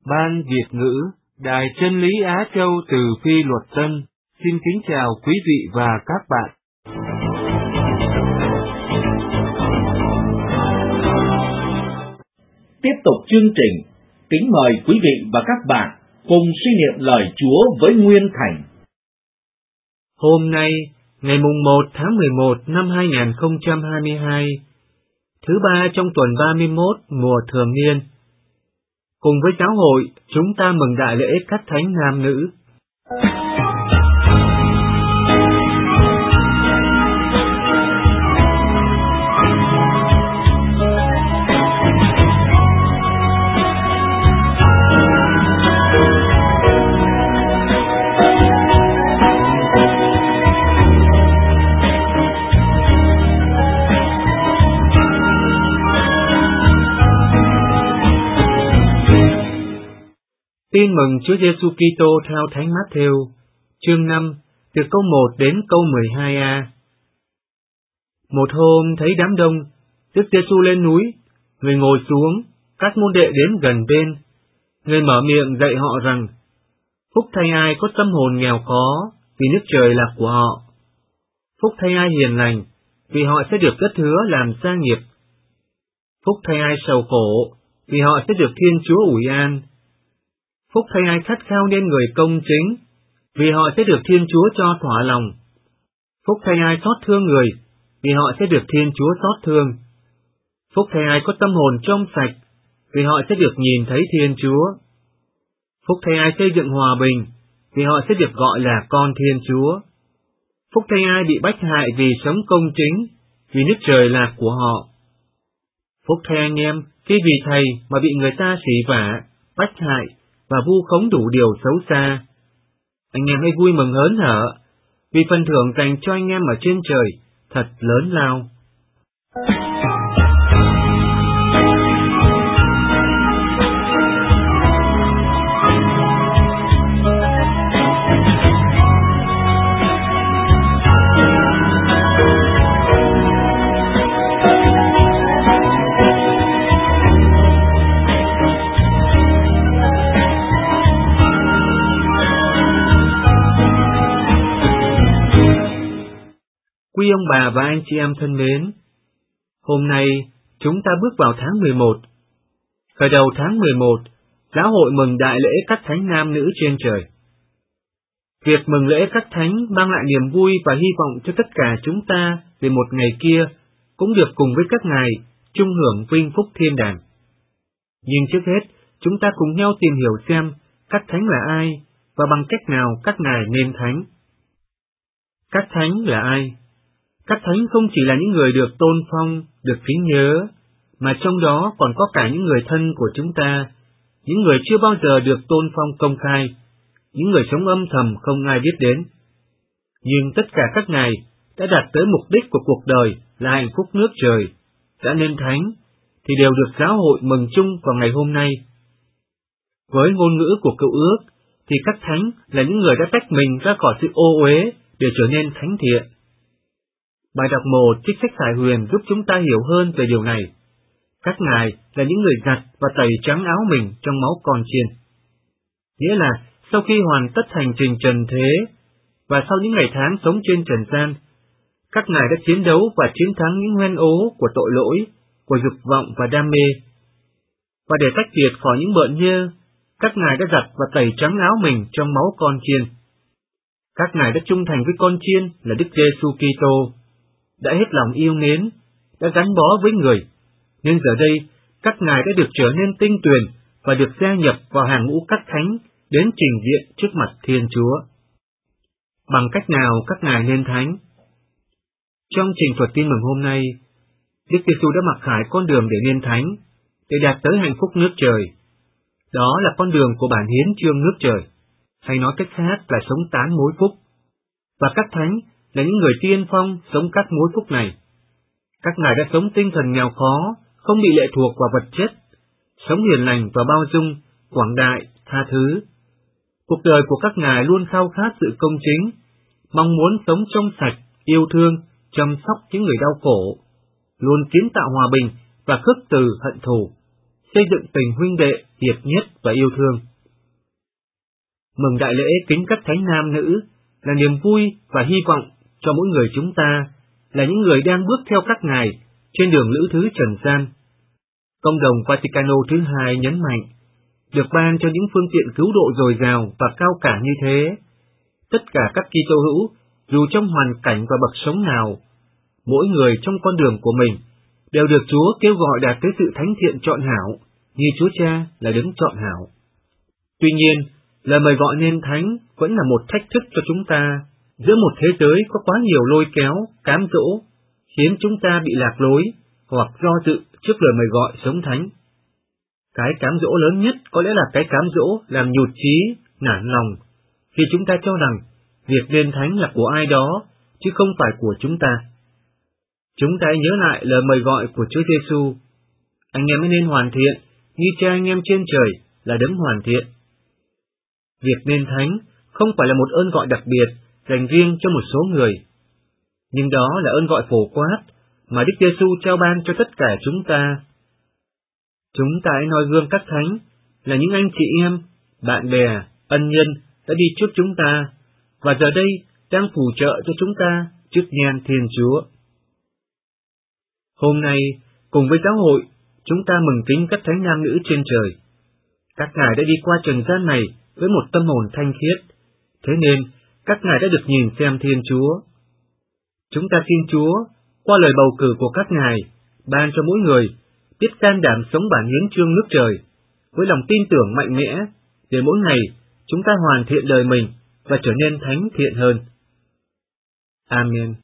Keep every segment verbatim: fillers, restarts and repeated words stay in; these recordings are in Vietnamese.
Ban Việt ngữ, Đài Chân lý Á Châu từ Phi Luật Tân, xin kính chào quý vị và các bạn. Tiếp tục chương trình, kính mời quý vị và các bạn cùng suy niệm lời Chúa với Nguyên Thành. Hôm nay, ngày mùng một tháng mười một năm hai nghìn không trăm hai mươi hai, thứ ba trong tuần ba mươi mốt mùa thường niên, cùng với giáo hội, chúng ta mừng đại lễ các thánh nam nữ. Tin mừng Chúa Giêsu Kitô theo Thánh Mát-thêu, chương năm, từ câu một đến câu mười hai a. Một hôm thấy đám đông, Đức Giêsu lên núi, người ngồi xuống, các môn đệ đến gần bên. Người mở miệng dạy họ rằng: Phúc thay ai có tâm hồn nghèo khó, vì nước trời là của họ. Phúc thay ai hiền lành, vì họ sẽ được đất hứa làm gia nghiệp. Phúc thay ai sầu khổ, vì họ sẽ được Thiên Chúa ủi an. Phúc thay ai khát khao nên người công chính, vì họ sẽ được Thiên Chúa cho thỏa lòng. Phúc thay ai xót thương người, vì họ sẽ được Thiên Chúa xót thương. Phúc thay ai có tâm hồn trong sạch, vì họ sẽ được nhìn thấy Thiên Chúa. Phúc thay ai xây dựng hòa bình, vì họ sẽ được gọi là con Thiên Chúa. Phúc thay ai bị bách hại vì sống công chính, vì nước trời là của họ. Phúc thay anh em khi vì Thầy mà bị người ta sỉ vả, bách hại và vu khống đủ điều xấu xa. Anh em hãy vui mừng hớn hở, vì phần thưởng dành cho anh em ở trên trời thật lớn lao. Quý ông bà và anh chị em thân mến, hôm nay chúng ta bước vào tháng mười một. Khởi đầu tháng mười một, giáo hội mừng đại lễ các thánh nam nữ trên trời. Việc mừng lễ các thánh mang lại niềm vui và hy vọng cho tất cả chúng ta về một ngày kia cũng được cùng với các ngài chung hưởng vinh phúc thiên đàng. Nhưng trước hết, chúng ta cùng nhau tìm hiểu xem các thánh là ai và bằng cách nào các ngài nên thánh. Các thánh là ai? Các thánh không chỉ là những người được tôn phong, được kính nhớ, mà trong đó còn có cả những người thân của chúng ta, những người chưa bao giờ được tôn phong công khai, những người sống âm thầm không ai biết đến. Nhưng tất cả các ngài đã đạt tới mục đích của cuộc đời là hạnh phúc nước trời, đã nên thánh, thì đều được giáo hội mừng chung vào ngày hôm nay. Với ngôn ngữ của Cựu Ước, thì các thánh là những người đã tách mình ra khỏi sự ô uế để trở nên thánh thiện. Bài đọc một trích sách Khải Huyền giúp chúng ta hiểu hơn về điều này. Các ngài là những người giặt và tẩy trắng áo mình trong máu con chiên. Nghĩa là sau khi hoàn tất hành trình trần thế, và sau những ngày tháng sống trên trần gian, các ngài đã chiến đấu và chiến thắng những hoen ố của tội lỗi, của dục vọng và đam mê. Và để tách biệt khỏi những bợn nhơ, các ngài đã giặt và tẩy trắng áo mình trong máu con chiên. Các ngài đã trung thành với con chiên là Đức Giêsu Kitô, đã hết lòng yêu mến, đã gắn bó với người, nên giờ đây các ngài đã được trở nên tinh tuyền và được gia nhập vào hàng ngũ các thánh đến trình diện trước mặt Thiên Chúa. Bằng cách nào các ngài nên thánh? Trong trình thuật tin mừng hôm nay, Đức Giêsu đã mặc khải con đường để nên thánh, để đạt tới hạnh phúc nước trời. Đó là con đường của bản hiến chương nước trời, hay nói cách khác là sống tán mối phúc. Và các thánh là những người tiên phong sống các mối phúc này. Các ngài đã sống tinh thần nghèo khó, không bị lệ thuộc vào vật chất, sống hiền lành và bao dung, quảng đại, tha thứ. Cuộc đời của các ngài luôn khao khát sự công chính, mong muốn sống trong sạch, yêu thương, chăm sóc những người đau khổ, luôn kiến tạo hòa bình và khước từ hận thù, xây dựng tình huynh đệ, hiệp nhất và yêu thương. Mừng đại lễ kính các thánh nam nữ là niềm vui và hy vọng cho mỗi người chúng ta là những người đang bước theo các ngài trên đường lữ thứ trần gian. Công đồng Vaticano thứ hai nhấn mạnh, được ban cho những phương tiện cứu độ dồi dào và cao cả như thế, tất cả các Kitô hữu, dù trong hoàn cảnh và bậc sống nào, mỗi người trong con đường của mình, đều được Chúa kêu gọi đạt tới sự thánh thiện trọn hảo, như Chúa Cha là đấng trọn hảo. Tuy nhiên, lời mời gọi nên thánh vẫn là một thách thức cho chúng ta, giữa một thế giới có quá nhiều lôi kéo, cám dỗ, khiến chúng ta bị lạc lối hoặc do dự trước lời mời gọi sống thánh. Cái cám dỗ lớn nhất có lẽ là cái cám dỗ làm nhụt chí, nản lòng, khi chúng ta cho rằng việc nên thánh là của ai đó, chứ không phải của chúng ta. Chúng ta hãy nhớ lại lời mời gọi của Chúa Giêsu: anh em nên hoàn thiện, như Cha anh em trên trời là đấng hoàn thiện. Việc nên thánh không phải là một ơn gọi đặc biệt dành riêng cho một số người, nhưng đó là ơn gọi phổ quát mà Đức Giêsu trao ban cho tất cả chúng ta. Chúng ta hãy noi gương các thánh là những anh chị em, bạn bè, ân nhân đã đi trước chúng ta, và giờ đây đang phù trợ cho chúng ta trước nhan Thiên Chúa. Hôm nay, cùng với giáo hội, chúng ta mừng kính các thánh nam nữ trên trời. Các ngài đã đi qua trần gian này với một tâm hồn thanh khiết, thế nên các ngài đã được nhìn xem Thiên Chúa. Chúng ta xin Chúa, qua lời bầu cử của các ngài, ban cho mỗi người biết can đảm sống bản hiến chương nước trời, với lòng tin tưởng mạnh mẽ, để mỗi ngày chúng ta hoàn thiện đời mình và trở nên thánh thiện hơn. Amen.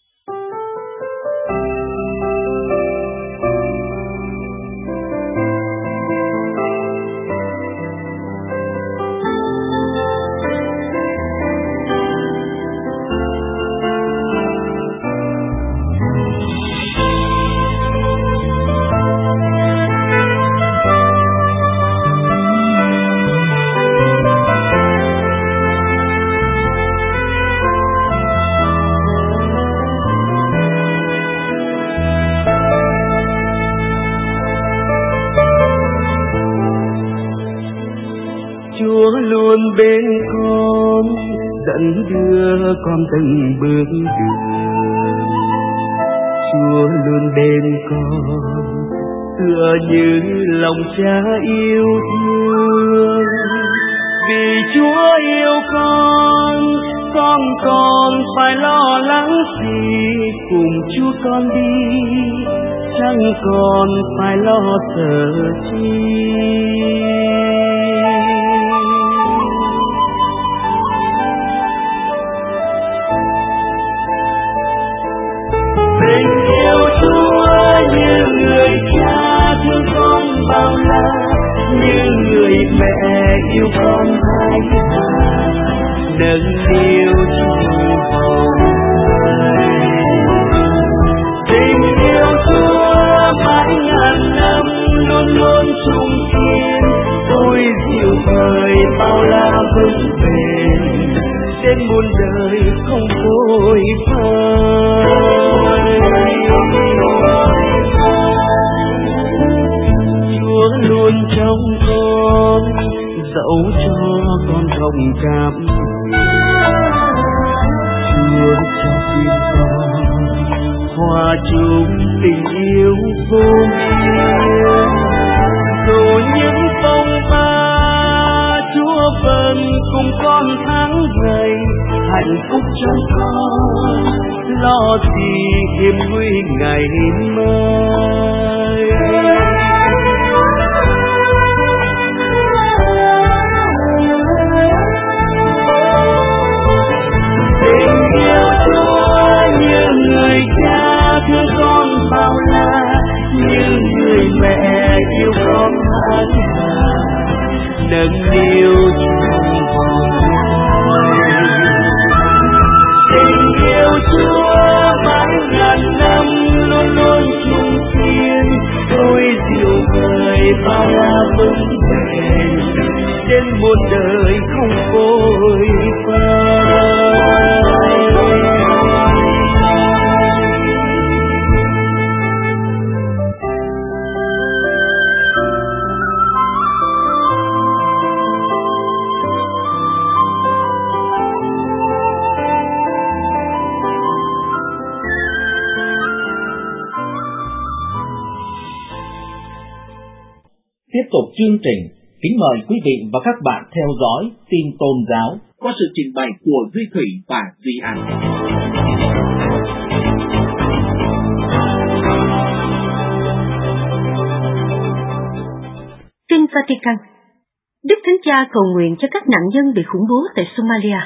Luôn bên con, dẫn đưa con từng bước đường. Chúa luôn bên con, tựa như lòng Cha yêu thương. Vì Chúa yêu con, con còn phải lo lắng gì? Cùng Chúa con đi, chẳng còn phải lo sợ chi. Tình yêu Chúa như người cha thương con bao la, như người mẹ yêu con hai hà, nâng niu chung hồn. Tình yêu Chúa mãi ngàn năm luôn luôn chung kiên, tôi dịu vời bao la vững bền, đến muôn đời không phôi phai. Chúa luôn trong con, dẫu cho con thông cảm. Chúa cho tim con hòa chung tình yêu vô biên. Dù những phong ba, Chúa vẫn cùng con tháng ngày, hạnh phúc cho con, lo gì hiểm nguy ngày mai. Tình yêu Chúa như người cha thương con bao la, như người mẹ yêu con hai hà, nâng niu chung hồn. Tình yêu Chúa mãi ngàn năm luôn luôn chung kiên, tôi dịu vời bao la vững bền, đến muôn đời không phôi phai. tiếp tục chương trình, kính mời quý vị và các bạn theo dõi tin tôn giáo qua sự trình bày của Duy Thủy và Duy An. Kinh Vatican. Đức Thánh Cha cầu nguyện cho các nạn nhân bị khủng bố tại Somalia.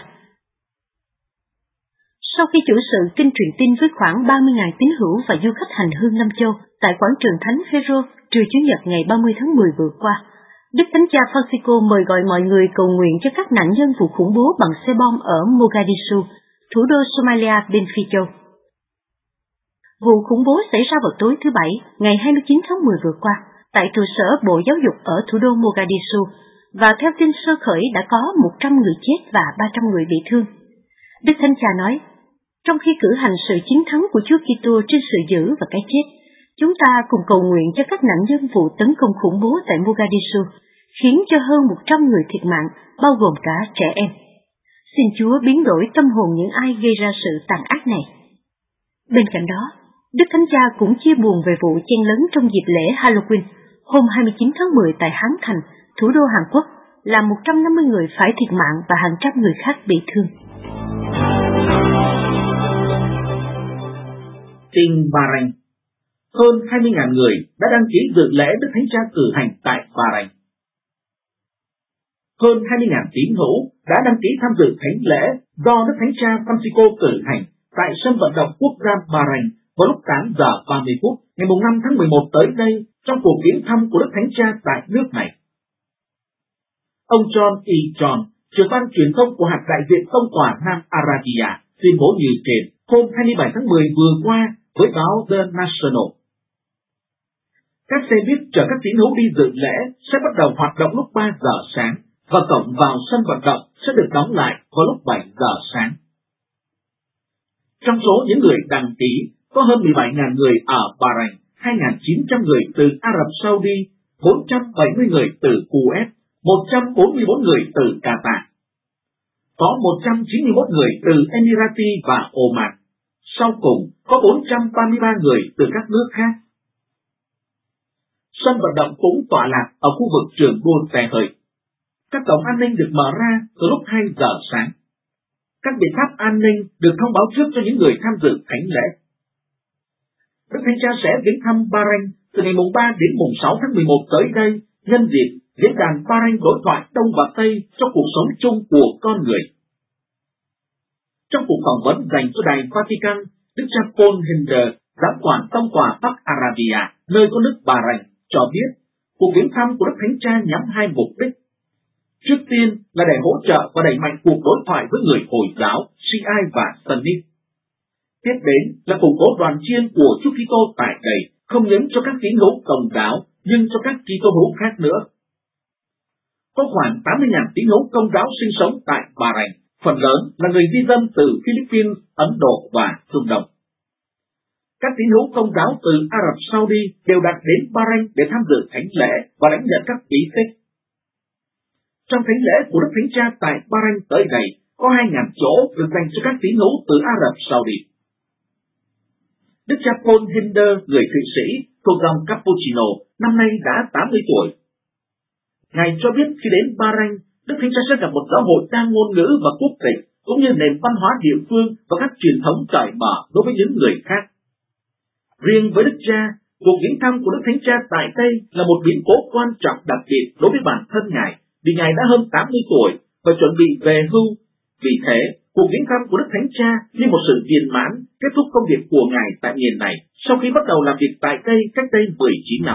Sau khi chủ sự kinh truyền tin với khoảng ba mươi nghìn tín hữu và du khách hành hương năm châu tại quảng trường Thánh Phêrô trưa Chủ nhật ngày ba mươi tháng mười vừa qua, Đức Thánh Cha Francisco mời gọi mọi người cầu nguyện cho các nạn nhân vụ khủng bố bằng xe bom ở Mogadishu, thủ đô Somalia bên Phi Châu. Vụ khủng bố xảy ra vào tối thứ Bảy, ngày hai mươi chín tháng mười vừa qua, tại trụ sở Bộ Giáo dục ở thủ đô Mogadishu, và theo tin sơ khởi đã có một trăm người chết và ba trăm người bị thương. Đức Thánh Cha nói, trong khi cử hành sự chiến thắng của Chúa Kitô trên sự dữ và cái chết, chúng ta cùng cầu nguyện cho các nạn nhân vụ tấn công khủng bố tại Mogadishu, khiến cho hơn một trăm người thiệt mạng, bao gồm cả trẻ em. Xin Chúa biến đổi tâm hồn những ai gây ra sự tàn ác này. Bên cạnh đó, Đức Thánh Cha cũng chia buồn về vụ chen lấn trong dịp lễ Halloween hôm hai mươi chín tháng mười tại Hán Thành, thủ đô Hàn Quốc, làm một trăm năm mươi người phải thiệt mạng và hàng trăm người khác bị thương. Tin Bahrain. Hơn hai mươi nghìn người đã đăng ký dự lễ Đức Thánh Cha cử hành tại Bahrain. Hơn hai mươi nghìn tín hữu đã đăng ký tham dự thánh lễ do Đức Thánh Cha Francisco cử hành tại sân vận động quốc gia Bahrain vào lúc tám giờ ba mươi phút ngày năm tháng mười một tới đây trong cuộc viếng thăm của Đức Thánh Cha tại nước này. Ông John E. John, trưởng ban truyền thông của hạt đại diện Tông tòa Nam Arabia, tuyên bố như trên hôm hai mươi bảy tháng mười vừa qua với báo The National. Các xe buýt chở các tín hữu đi dự lễ sẽ bắt đầu hoạt động lúc ba giờ sáng và cổng vào sân vận động sẽ được đóng lại vào lúc bảy giờ sáng. Trong số những người đăng ký có hơn mười bảy nghìn người ở Bahrain, hai nghìn chín trăm người từ Ả Rập Saudi, bốn trăm bảy mươi người từ Kuwait, một trăm bốn mươi bốn người từ Qatar. Có một trăm chín mươi mốt người từ Emirati và Oman. Sau cùng có bốn trăm ba mươi ba người từ các nước khác. Sân vận động cũng tọa lạc ở khu vực trường đua xe hơi. Các cổng an ninh được mở ra từ lúc hai giờ sáng. Các biện pháp an ninh được thông báo trước cho những người tham dự thánh lễ. Đức Thánh Cha sẽ viếng thăm Bahrain từ ngày ba đến sáu tháng mười một tới đây, nhân dịp diễn đàn Bahrain đối thoại Đông và Tây cho cuộc sống chung của con người. Trong cuộc phỏng vấn dành cho đài Vatican, Đức cha Paul Hinder, giám quản tông tòa Bắc Arabia, nơi có nước Bahrain, cho biết cuộc viếng thăm của Đức Thánh Cha nhắm hai mục đích. Trước tiên là để hỗ trợ và đẩy mạnh cuộc đối thoại với người Hồi giáo, Shiite và Sunni. Tiếp đến là củng cố đoàn chiên của Chúa Kitô tại đây, không những cho các tín hữu Công giáo, nhưng cho các Kitô hữu khác nữa. Có khoảng tám mươi nghìn tín hữu Công giáo sinh sống tại Bahrain, phần lớn là người di dân từ Philippines, Ấn Độ và Trung Đông. Các tín hữu Công giáo từ Ả Rập Saudi đều đặt đến Bahrain để tham dự thánh lễ và lãnh nhận các bí tích. Trong thánh lễ của Đức Thánh Cha tại Bahrain tới đây, có hai nghìn chỗ được dành cho các tín hữu từ Ả Rập Saudi. Đức cha Paul Hinder, người Thụy Sĩ, thuộc dòng Cappuccino, năm nay đã tám mươi tuổi. Ngài cho biết khi đến Bahrain, Đức Thánh Cha sẽ gặp một giáo hội đa ngôn ngữ và quốc tịch, cũng như nền văn hóa địa phương và các truyền thống cởi mở đối với những người khác. Riêng với Đức Cha, cuộc viếng thăm của Đức Thánh Cha tại đây là một biến cố quan trọng đặc biệt đối với bản thân Ngài, vì Ngài đã hơn tám mươi tuổi và chuẩn bị về hưu. Vì thế, cuộc viếng thăm của Đức Thánh Cha như một sự viên mãn kết thúc công việc của Ngài tại miền này sau khi bắt đầu làm việc tại đây cách đây mười chín năm.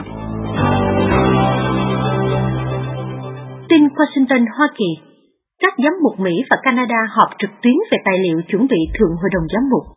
Tin Washington, Hoa Kỳ. Các giám mục Mỹ và Canada họp trực tuyến về tài liệu chuẩn bị Thượng Hội đồng Giám mục.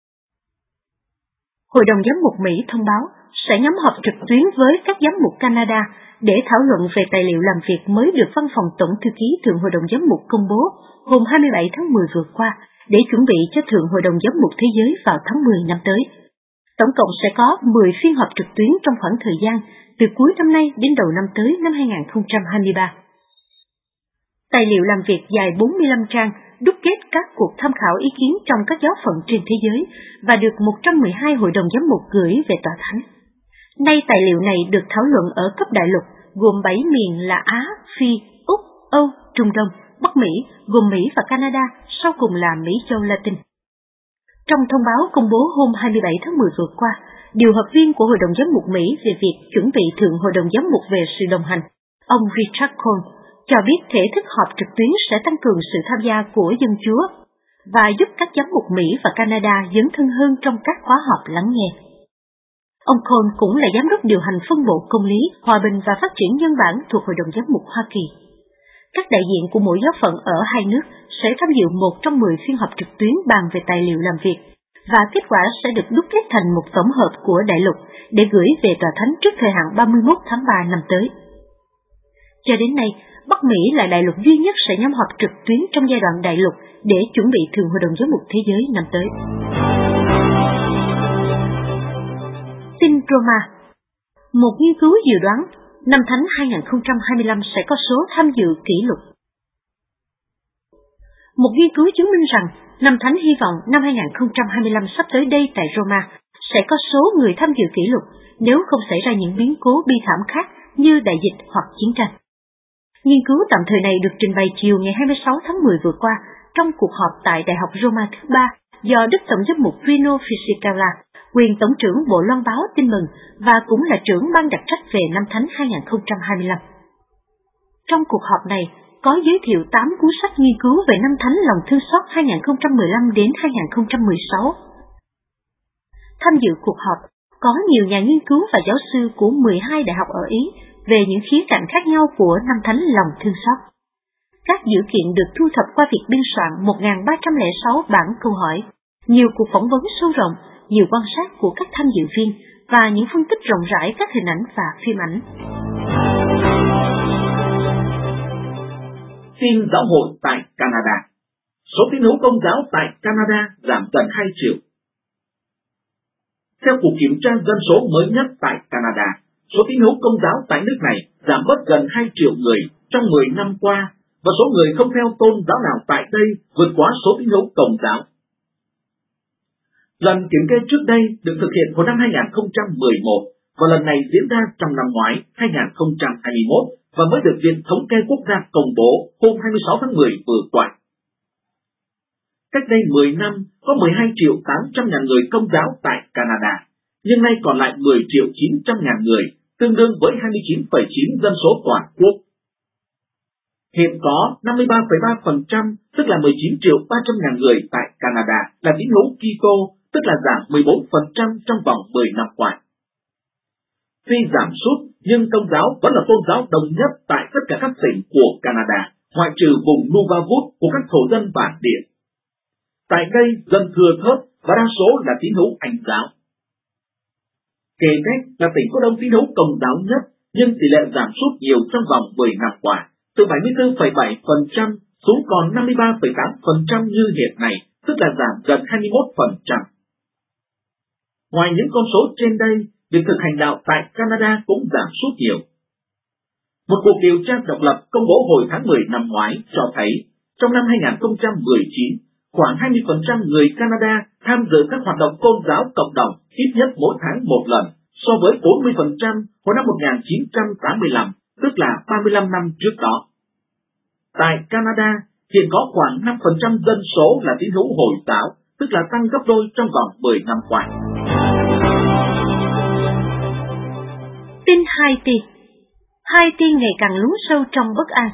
Hội đồng Giám mục Mỹ thông báo sẽ nhóm họp trực tuyến với các giám mục Canada để thảo luận về tài liệu làm việc mới được Văn phòng Tổng thư ký Thượng Hội đồng Giám mục công bố hôm hai mươi bảy tháng mười vừa qua để chuẩn bị cho Thượng Hội đồng Giám mục Thế giới vào tháng mười năm tới. Tổng cộng sẽ có mười phiên họp trực tuyến trong khoảng thời gian từ cuối năm nay đến đầu năm tới năm hai không hai ba. Tài liệu làm việc dài bốn mươi lăm trang đúc kết các cuộc tham khảo ý kiến trong các giáo phận trên thế giới và được một trăm mười hai hội đồng giám mục gửi về tòa thánh. Nay tài liệu này được thảo luận ở cấp đại lục gồm bảy miền là Á, Phi, Úc, Âu, Trung Đông, Bắc Mỹ, gồm Mỹ và Canada, sau cùng là Mỹ châu Latin. Trong thông báo công bố hôm hai mươi bảy tháng mười vừa qua, điều hợp viên của Hội đồng Giám mục Mỹ về việc chuẩn bị Thượng Hội đồng Giám mục về sự đồng hành, ông Richard Cole, cho biết thể thức họp trực tuyến sẽ tăng cường sự tham gia của dân Chúa và giúp các giám mục Mỹ và Canada dấn thân hơn trong các khóa họp lắng nghe. Ông Cole cũng là giám đốc điều hành phân bộ công lý, hòa bình và phát triển nhân bản thuộc Hội đồng Giám mục Hoa Kỳ. Các đại diện của mỗi giáo phận ở hai nước sẽ tham dự một trong mười phiên họp trực tuyến bàn về tài liệu làm việc, và kết quả sẽ được đúc kết thành một tổng hợp của đại lục để gửi về tòa thánh trước thời hạn ba mươi mốt tháng ba năm tới. Cho đến nay, Bắc Mỹ là đại lục duy nhất sẽ nhóm họp trực tuyến trong giai đoạn đại lục để chuẩn bị Thượng Hội đồng Giám mục Thế giới năm tới. Tin Roma. Một nghiên cứu dự đoán năm Thánh hai không hai lăm sẽ có số tham dự kỷ lục. Một nghiên cứu chứng minh rằng năm Thánh hy vọng năm hai không hai lăm sắp tới đây tại Roma sẽ có số người tham dự kỷ lục nếu không xảy ra những biến cố bi thảm khác như đại dịch hoặc chiến tranh. Nghiên cứu tạm thời này được trình bày chiều ngày hai mươi sáu tháng mười vừa qua trong cuộc họp tại Đại học Roma thứ ba do Đức Tổng giám mục Rino Fisichella, quyền Tổng trưởng Bộ Loan báo tin mừng và cũng là trưởng ban đặc trách về năm Thánh hai không hai lăm. Trong cuộc họp này có giới thiệu tám cuốn sách nghiên cứu về năm Thánh lòng thương xót hai không một lăm đến hai không một sáu. Tham dự cuộc họp có nhiều nhà nghiên cứu và giáo sư của mười hai đại học ở Ý về những khía cạnh khác nhau của năm Thánh lòng thương xót. Các dữ kiện được thu thập qua việc biên soạn một nghìn ba trăm lẻ sáu bản câu hỏi, nhiều cuộc phỏng vấn sâu rộng, nhiều quan sát của các tham dự viên và những phân tích rộng rãi các hình ảnh và phim ảnh. Tin giáo hội tại Canada. Số tín hữu Công giáo tại Canada giảm gần hai triệu. Theo cuộc kiểm tra dân số mới nhất tại Canada, số tín hữu Công giáo tại nước này giảm bớt gần hai triệu người trong mười năm qua, và số người không theo tôn giáo nào tại đây vượt quá số tín hữu Công giáo. Lần kiểm kê trước đây được thực hiện vào năm hai không một một, và lần này diễn ra trong năm ngoái hai không hai mốt và mới được Viện Thống kê Quốc gia công bố hôm hai mươi sáu tháng mười vừa qua. Cách đây mười năm, có mười hai triệu tám trăm ngàn người Công giáo tại Canada, nhưng nay còn lại mười triệu chín trăm ngàn người, tương đương với hai mươi chín phẩy chín dân số toàn quốc. Hiện có năm mươi ba phẩy ba phần trăm, tức là mười chín triệu ba trăm ngàn người tại Canada là tín hữu Kitô, tức là giảm mười bốn phần trăm trong vòng mười năm qua. Tuy giảm sút, nhưng Công giáo vẫn là tôn giáo đồng nhất tại tất cả các tỉnh của Canada, ngoại trừ vùng Nunavut của các thổ dân bản địa. Tại đây, dân thưa thớt và đa số là tín hữu Anh giáo. Quebec là tỉnh có đông tín hữu Công giáo nhất, nhưng tỷ lệ giảm sút nhiều trong vòng mười năm qua, từ bảy mươi tư phẩy bảy phần trăm xuống còn năm mươi ba phẩy tám phần trăm như hiện nay, tức là giảm gần hai mươi mốt phần trăm. Ngoài những con số trên đây, việc thực hành đạo tại Canada cũng giảm sút nhiều. Một cuộc điều tra độc lập công bố hồi tháng mười năm ngoái cho thấy, trong năm hai không một chín, khoảng hai mươi phần trăm người Canada tham dự các hoạt động tôn giáo cộng đồng ít nhất mỗi tháng một lần, so với bốn mươi phần trăm hồi năm một nghìn chín trăm tám mươi lăm, tức là ba mươi lăm năm trước đó. Tại Canada, hiện có khoảng năm phần trăm dân số là tín hữu Hồi giáo, tức là tăng gấp đôi trong vòng mười năm qua. Tin Haiti. Haiti ngày càng lún sâu trong bất an.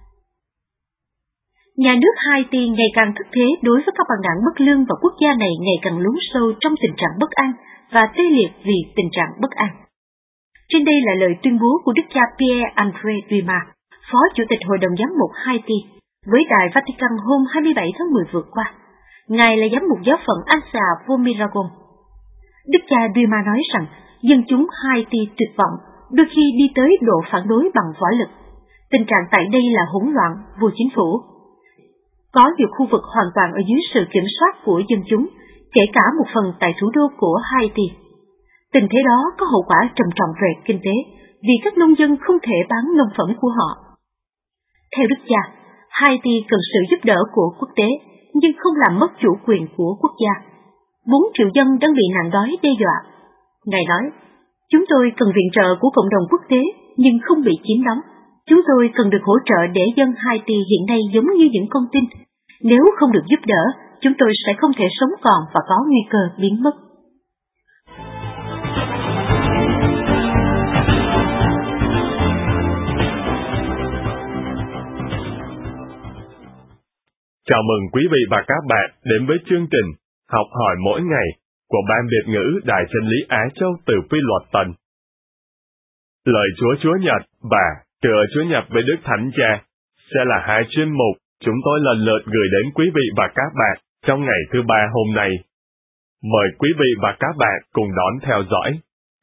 Nhà nước Haiti ngày càng thất thế đối với các băng đảng bất lương, và quốc gia này ngày càng lún sâu trong tình trạng bất an và tê liệt vì tình trạng bất an. Trên đây là lời tuyên bố của Đức cha Pierre-André Dumas, Phó Chủ tịch Hội đồng Giám mục Haiti, với Đài Vatican hôm hai mươi bảy tháng mười vừa qua. Ngài là giám mục giáo phận Ansa Vomiragon. Đức cha Dumas nói rằng dân chúng Haiti tuyệt vọng, đôi khi đi tới độ phản đối bằng võ lực. Tình trạng tại đây là hỗn loạn, vô chính phủ. Có nhiều khu vực hoàn toàn ở dưới sự kiểm soát của dân chúng, kể cả một phần tại thủ đô của Haiti. Tình thế đó có hậu quả trầm trọng về kinh tế, vì các nông dân không thể bán nông phẩm của họ. Theo Đức cha, Haiti cần sự giúp đỡ của quốc tế, nhưng không làm mất chủ quyền của quốc gia. Bốn triệu dân đang bị nạn đói đe dọa. Ngài nói, chúng tôi cần viện trợ của cộng đồng quốc tế nhưng không bị chiếm đóng. Chúng tôi cần được hỗ trợ để dân Haiti hiện nay giống như những con tin. Nếu không được giúp đỡ, chúng tôi sẽ không thể sống còn và có nguy cơ biến mất. Chào mừng quý vị và các bạn đến với chương trình Học hỏi mỗi ngày của Ban Việt ngữ Đài Chân lý Á Châu từ Phi Luật Tân. Lời Chúa Chúa Nhật và Tựa Chúa Nhật với Đức Thánh Cha sẽ là hai chuyên mục chúng tôi lần lượt gửi đến quý vị và các bạn trong ngày thứ ba hôm nay. Mời quý vị và các bạn cùng đón theo dõi.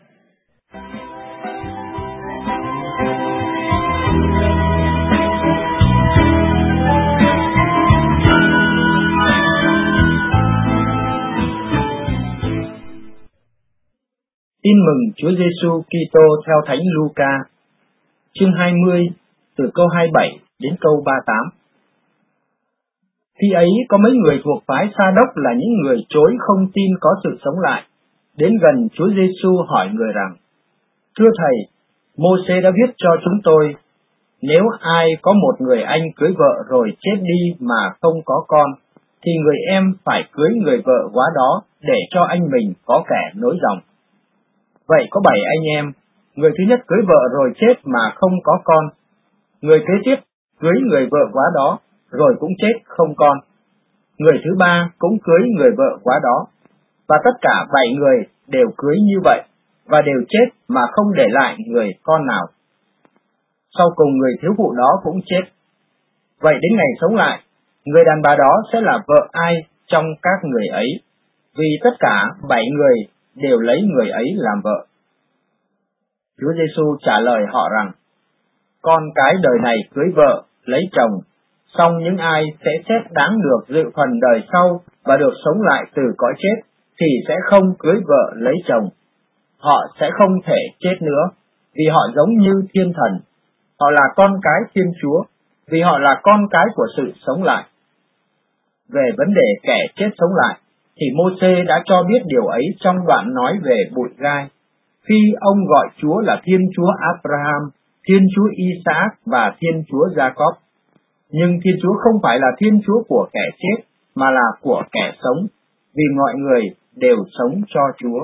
Tin mừng Chúa Giêsu Kitô theo Thánh Luca, chương hai mươi, từ câu hai mươi bảy đến câu ba mươi tám. Khi ấy có mấy người thuộc phái Sa Đốc là những người chối không tin có sự sống lại, đến gần Chúa Giêsu hỏi người rằng: Thưa Thầy, Mô-sê đã viết cho chúng tôi, nếu ai có một người anh cưới vợ rồi chết đi mà không có con, thì người em phải cưới người vợ quá đó để cho anh mình có kẻ nối dòng. Vậy có bảy anh em, người thứ nhất cưới vợ rồi chết mà không có con. Người kế tiếp cưới người vợ quá đó, rồi cũng chết không con. Người thứ ba cũng cưới người vợ quá đó. Và tất cả bảy người đều cưới như vậy, và đều chết mà không để lại người con nào. Sau cùng người thiếu phụ đó cũng chết. Vậy đến ngày sống lại, người đàn bà đó sẽ là vợ ai trong các người ấy? Vì tất cả bảy người đều lấy người ấy làm vợ. Chúa Giêsu trả lời họ rằng: Con cái đời này cưới vợ, lấy chồng, song những ai sẽ xét đáng được dự phần đời sau và được sống lại từ cõi chết, thì sẽ không cưới vợ lấy chồng. Họ sẽ không thể chết nữa, vì họ giống như thiên thần. Họ là con cái Thiên Chúa, vì họ là con cái của sự sống lại. Về vấn đề kẻ chết sống lại, thì Mô-sê đã cho biết điều ấy trong đoạn nói về bụi gai, khi ông gọi Chúa là Thiên Chúa Abraham, Thiên Chúa Isaac và Thiên Chúa Jacob. Nhưng Thiên Chúa không phải là Thiên Chúa của kẻ chết, mà là của kẻ sống, vì mọi người đều sống cho Chúa.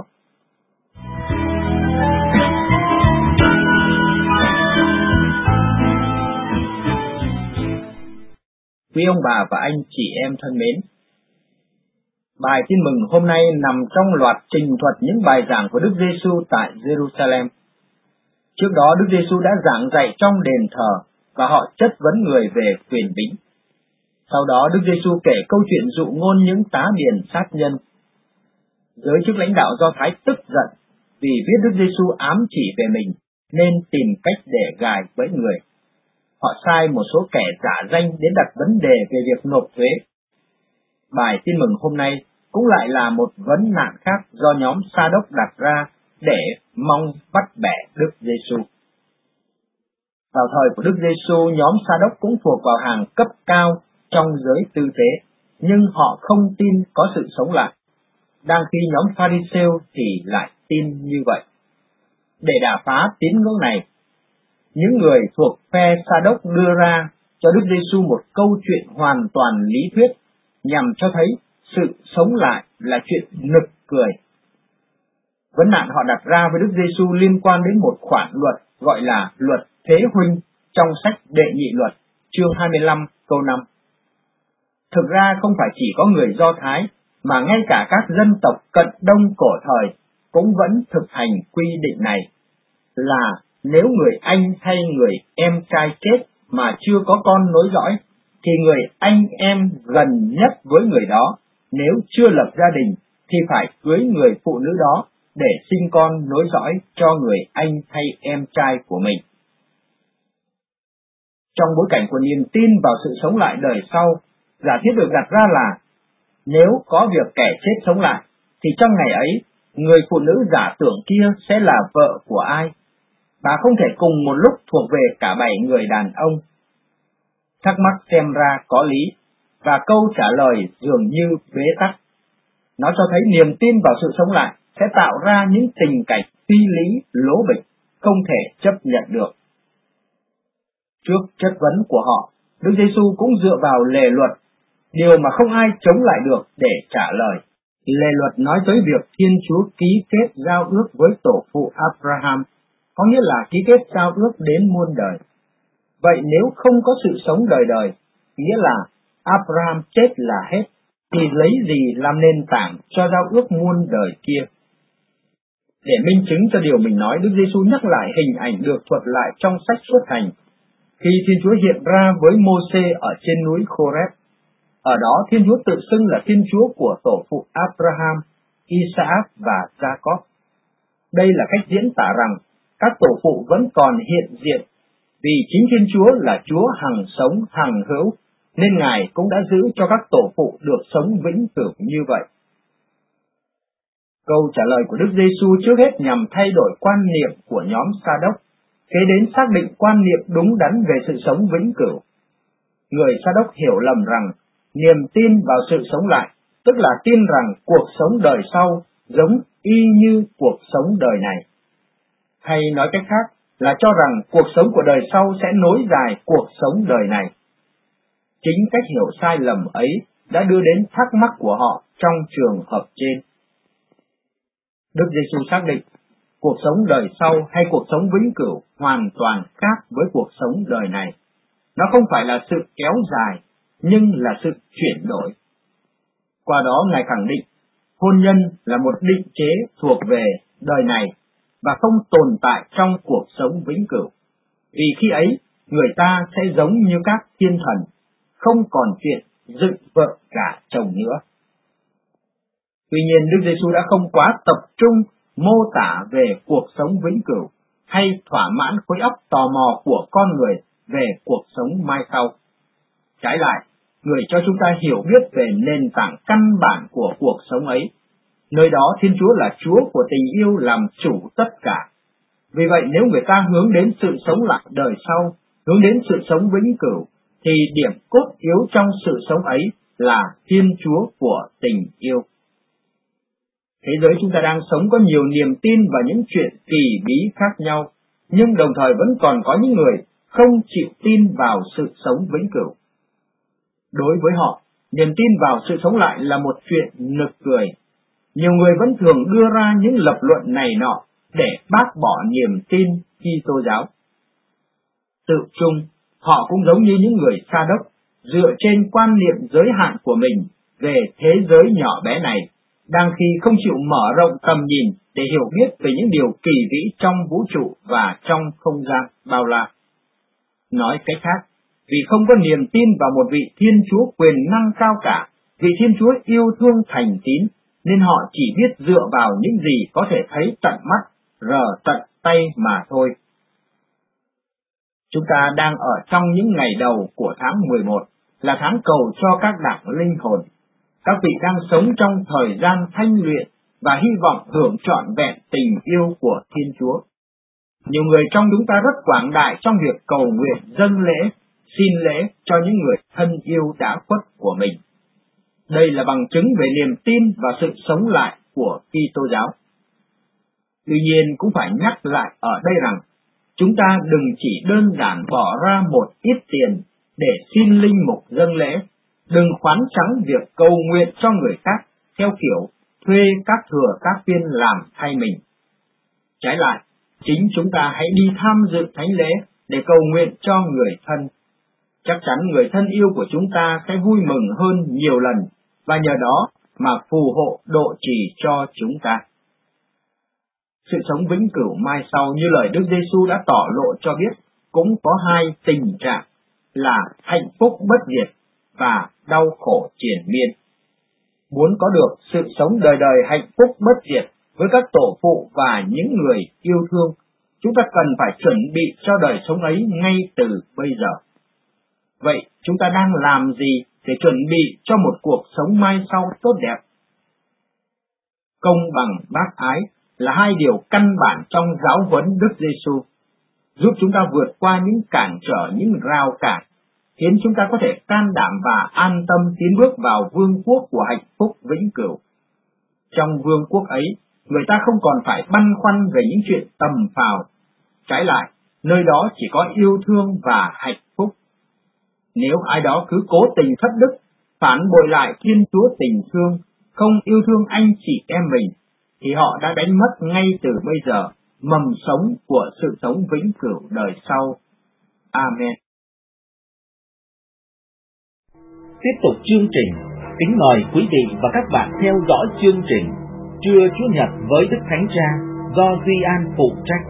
Quý ông bà và anh chị em thân mến, bài tin mừng hôm nay nằm trong loạt trình thuật những bài giảng của Đức Giêsu tại Jerusalem. Trước đó Đức Giêsu đã giảng dạy trong đền thờ và họ chất vấn người về quyền bính. Sau đó Đức Giêsu kể câu chuyện dụ ngôn những tá điền sát nhân. Giới chức lãnh đạo Do Thái tức giận vì biết Đức Giêsu ám chỉ về mình nên tìm cách để gài bẫy người. Họ sai một số kẻ giả danh đến đặt vấn đề về việc nộp thuế. Bài tin mừng hôm nay cũng lại là một vấn nạn khác do nhóm Sa Đốc đặt ra để mong bắt bẻ Đức Giêsu. Vào thời của Đức Giêsu, nhóm Sa Đốc cũng thuộc vào hàng cấp cao trong giới tư tế, nhưng họ không tin có sự sống lại, đang khi nhóm Pha-ri-sêu thì lại tin như vậy. Để đả phá tín ngưỡng này, những người thuộc phe Sa Đốc đưa ra cho Đức Giêsu một câu chuyện hoàn toàn lý thuyết nhằm cho thấy sự sống lại là chuyện nực cười. Vấn nạn họ đặt ra với Đức Giêsu liên quan đến một khoản luật gọi là luật thế huynh trong sách Đệ Nhị Luật, chương hai mươi lăm câu năm. Thực ra không phải chỉ có người Do Thái, mà ngay cả các dân tộc cận đông cổ thời cũng vẫn thực hành quy định này, là nếu người anh hay người em trai chết mà chưa có con nối dõi, thì người anh em gần nhất với người đó, nếu chưa lập gia đình, thì phải cưới người phụ nữ đó để sinh con nối dõi cho người anh hay em trai của mình. Trong bối cảnh của niềm tin vào sự sống lại đời sau, giả thiết được đặt ra là nếu có việc kẻ chết sống lại, thì trong ngày ấy, người phụ nữ giả tưởng kia sẽ là vợ của ai? Bà không thể cùng một lúc thuộc về cả bảy người đàn ông. Thắc mắc xem ra có lý, và câu trả lời dường như bế tắc. Nó cho thấy niềm tin vào sự sống lại sẽ tạo ra những tình cảnh phi lý, lố bịch, không thể chấp nhận được. Trước chất vấn của họ, Đức Giêsu cũng dựa vào lề luật, điều mà không ai chống lại được để trả lời. Lề luật nói tới việc Thiên Chúa ký kết giao ước với tổ phụ Abraham, có nghĩa là ký kết giao ước đến muôn đời. Vậy nếu không có sự sống đời đời, nghĩa là Abraham chết là hết, thì lấy gì làm nền tảng cho giao ước muôn đời kia? Để minh chứng cho điều mình nói, Đức Giêsu nhắc lại hình ảnh được thuật lại trong sách Xuất Hành, khi Thiên Chúa hiện ra với Mô-sê ở trên núi Khô-rép. Ở đó Thiên Chúa tự xưng là Thiên Chúa của tổ phụ Abraham, Isaac và Jacob. Đây là cách diễn tả rằng các tổ phụ vẫn còn hiện diện, vì chính Thiên Chúa là Chúa hằng sống hằng hữu, nên Ngài cũng đã giữ cho các tổ phụ được sống vĩnh cửu như vậy. Câu trả lời của Đức Giêsu trước hết nhằm thay đổi quan niệm của nhóm Sa-đốc, kế đến xác định quan niệm đúng đắn về sự sống vĩnh cửu. Người Sa-đốc hiểu lầm rằng niềm tin vào sự sống lại, tức là tin rằng cuộc sống đời sau giống y như cuộc sống đời này. Hay nói cách khác là cho rằng cuộc sống của đời sau sẽ nối dài cuộc sống đời này. Chính cách hiểu sai lầm ấy đã đưa đến thắc mắc của họ trong trường hợp trên. Đức Giêsu xác định, cuộc sống đời sau hay cuộc sống vĩnh cửu hoàn toàn khác với cuộc sống đời này. Nó không phải là sự kéo dài, nhưng là sự chuyển đổi. Qua đó Ngài khẳng định, hôn nhân là một định chế thuộc về đời này và không tồn tại trong cuộc sống vĩnh cửu. Vì khi ấy, người ta sẽ giống như các thiên thần, không còn chuyện dựng vợ cả chồng nữa. Tuy nhiên, Đức Giêsu đã không quá tập trung mô tả về cuộc sống vĩnh cửu hay thỏa mãn khối óc tò mò của con người về cuộc sống mai sau. Trái lại, người cho chúng ta hiểu biết về nền tảng căn bản của cuộc sống ấy. Nơi đó Thiên Chúa là Chúa của tình yêu làm chủ tất cả. Vì vậy nếu người ta hướng đến sự sống lại đời sau, hướng đến sự sống vĩnh cửu, thì điểm cốt yếu trong sự sống ấy là Thiên Chúa của tình yêu. Thế giới chúng ta đang sống có nhiều niềm tin vào những chuyện kỳ bí khác nhau, nhưng đồng thời vẫn còn có những người không chịu tin vào sự sống vĩnh cửu. Đối với họ, niềm tin vào sự sống lại là một chuyện nực cười. Nhiều người vẫn thường đưa ra những lập luận này nọ để bác bỏ niềm tin Kitô giáo. Tự chung, họ cũng giống như những người Sa đốc, dựa trên quan niệm giới hạn của mình về thế giới nhỏ bé này, đang khi không chịu mở rộng tầm nhìn để hiểu biết về những điều kỳ vĩ trong vũ trụ và trong không gian bao la. Nói cách khác, vì không có niềm tin vào một vị Thiên Chúa quyền năng cao cả, vị Thiên Chúa yêu thương thành tín, nên họ chỉ biết dựa vào những gì có thể thấy tận mắt, rờ tận tay mà thôi. Chúng ta đang ở trong những ngày đầu của tháng mười một, là tháng cầu cho các đảng linh hồn. Các vị đang sống trong thời gian thanh luyện và hy vọng hưởng trọn vẹn tình yêu của Thiên Chúa. Nhiều người trong chúng ta rất quảng đại trong việc cầu nguyện, dâng lễ, xin lễ cho những người thân yêu đã khuất của mình. Đây là bằng chứng về niềm tin và sự sống lại của Kitô giáo. Tuy nhiên cũng phải nhắc lại ở đây rằng, chúng ta đừng chỉ đơn giản bỏ ra một ít tiền để xin linh mục dâng lễ, đừng khoán trắng việc cầu nguyện cho người khác theo kiểu thuê các thừa các viên làm thay mình. Trái lại, chính chúng ta hãy đi tham dự thánh lễ để cầu nguyện cho người thân. Chắc chắn người thân yêu của chúng ta sẽ vui mừng hơn nhiều lần, và nhờ đó mà phù hộ độ trì cho chúng ta. Sự sống vĩnh cửu mai sau như lời Đức Giêsu đã tỏ lộ cho biết, cũng có hai tình trạng là hạnh phúc bất diệt và đau khổ triền miên. Muốn có được sự sống đời đời hạnh phúc bất diệt với các tổ phụ và những người yêu thương, chúng ta cần phải chuẩn bị cho đời sống ấy ngay từ bây giờ. Vậy chúng ta đang làm gì để chuẩn bị cho một cuộc sống mai sau tốt đẹp? Công bằng bác ái là hai điều căn bản trong giáo huấn Đức Giêsu, giúp chúng ta vượt qua những cản trở, những rào cản, khiến chúng ta có thể can đảm và an tâm tiến bước vào vương quốc của hạnh phúc vĩnh cửu. Trong vương quốc ấy, người ta không còn phải băn khoăn về những chuyện tầm phào. Trái lại, nơi đó chỉ có yêu thương và hạnh phúc. Nếu ai đó cứ cố tình thất đức, phản bội lại Thiên Chúa tình thương, không yêu thương anh chị em mình, thì họ đã đánh mất ngay từ bây giờ mầm sống của sự sống vĩnh cửu đời sau. Amen. Tiếp tục chương trình, kính mời quý vị và các bạn theo dõi chương trình Trưa Chúa Nhật với Đức Thánh Cha do Duy An phụ trách.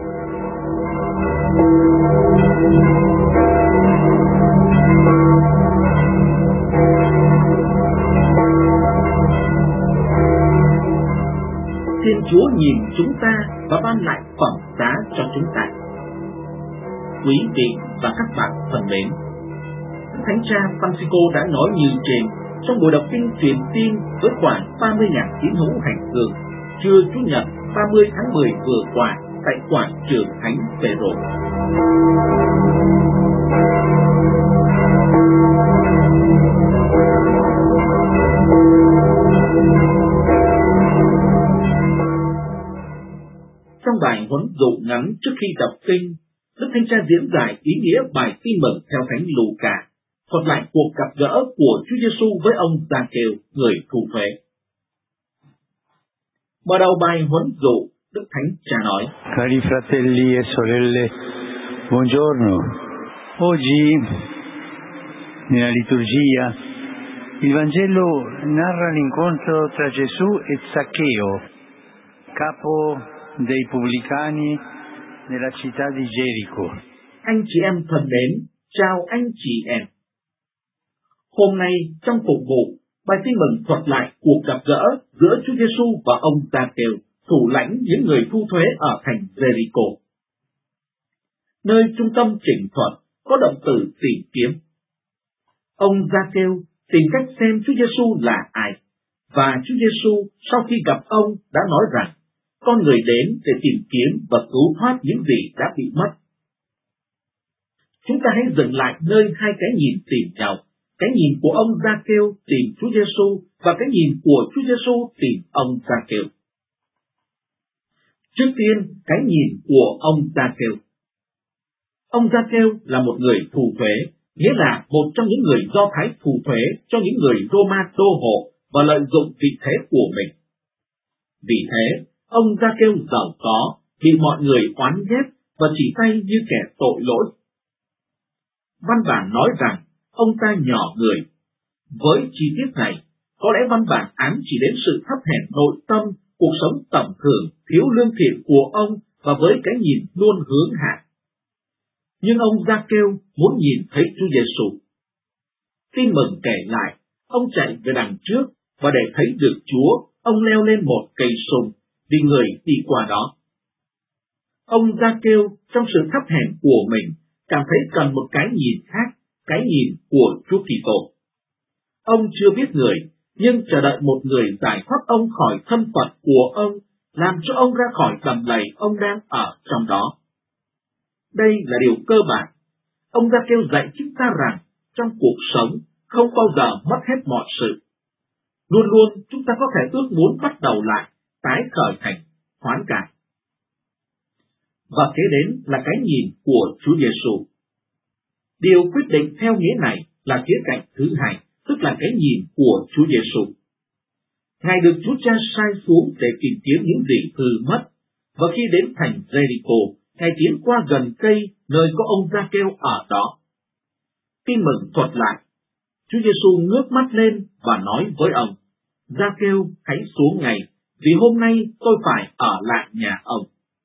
Thiên Chúa nhìn chúng ta và ban lại phẩm giá cho chúng ta. Quý vị và các bạn thân mến, Thánh cha Francisco đã nói như trên trong buổi đọc kinh truyền tin với khoảng ba mươi nghìn tín hữu hành hương trưa Chủ nhật ba mươi tháng mười vừa qua tại quảng trường Thánh Phêrô. Trong bài huấn dụ ngắn trước khi đọc kinh, Đức Thánh Cha diễn giải ý nghĩa bài tin mừng theo Thánh Luca, thuật lại cuộc gặp gỡ của Chúa Giêsu với ông Giacchêu, người thu thuế. Mở đầu bài huấn dụ, Đức Thánh Cha nói: Cari fratelli e sorelle, buongiorno. Oggi, nella liturgia, il Vangelo narra l'incontro tra Gesù e Zaccheo, capo dei pubblicani nella città di Gerico. Anh chị em thân mến, chào anh chị em. Hôm nay trong phục vụ, bài tin mừng thuật lại cuộc gặp gỡ giữa Chúa Giêsu và ông Giacchêu, thủ lãnh những người thu thuế ở thành Jericho. Nơi trung tâm chỉnh thuật có động từ tìm kiếm. Ông Giacchêu tìm cách xem Chúa Giêsu là ai, và Chúa Giêsu sau khi gặp ông đã nói rằng con người đến để tìm kiếm và cứu thoát những gì đã bị mất. Chúng ta hãy dừng lại nơi hai cái nhìn tìm nhau, cái nhìn của ông Giacchêu tìm Chúa Giêsu và cái nhìn của Chúa Giêsu tìm ông Giacchêu. Trước tiên, cái nhìn của ông Giacchêu. Ông Giacchêu là một người thù thuế, nghĩa là một trong những người Do Thái thù thuế cho những người Roma đô hộ và lợi dụng vị thế của mình. Vì thế, ông Giacchêu giàu có, bị mọi người oán ghét và chỉ tay như kẻ tội lỗi. Văn bản nói rằng ông ta nhỏ người. Với chi tiết này, có lẽ văn bản ám chỉ đến sự thấp hèn nội tâm, cuộc sống tầm thường, thiếu lương thiện của ông và với cái nhìn luôn hướng hạ. Nhưng ông Giacchêu muốn nhìn thấy Chúa Giêsu. Tin mừng kể lại, ông chạy về đằng trước và để thấy được Chúa, ông leo lên một cây sung vì người đi qua đó. Ông Giacchêu trong sự thấp hèn của mình cảm thấy cần một cái nhìn khác, cái nhìn của Chúa Kitô. Ông chưa biết người, nhưng chờ đợi một người giải thoát ông khỏi thân phận của ông, làm cho ông ra khỏi đầm lầy ông đang ở trong đó. Đây là điều cơ bản. Ông Giacchêu dạy chúng ta rằng trong cuộc sống không bao giờ mất hết mọi sự. Luôn luôn chúng ta có thể ước muốn bắt đầu lại, tái khởi thành, hoán cải. Và kế đến là cái nhìn của Chúa Giêsu. Điều quyết định theo nghĩa này là khía cạnh thứ hai, tức là cái nhìn của Chúa Giêsu. Ngài được Chúa Cha sai xuống để tìm kiếm những gì hư mất, và khi đến thành Jericho, Ngài tiến qua gần cây nơi có ông Giacchêu ở đó. Tin mừng thuật lại, Chúa Giêsu ngước mắt lên và nói với ông: Giacchêu, hãy xuống ngay, vì hôm nay tôi phải ở lại nhà ông.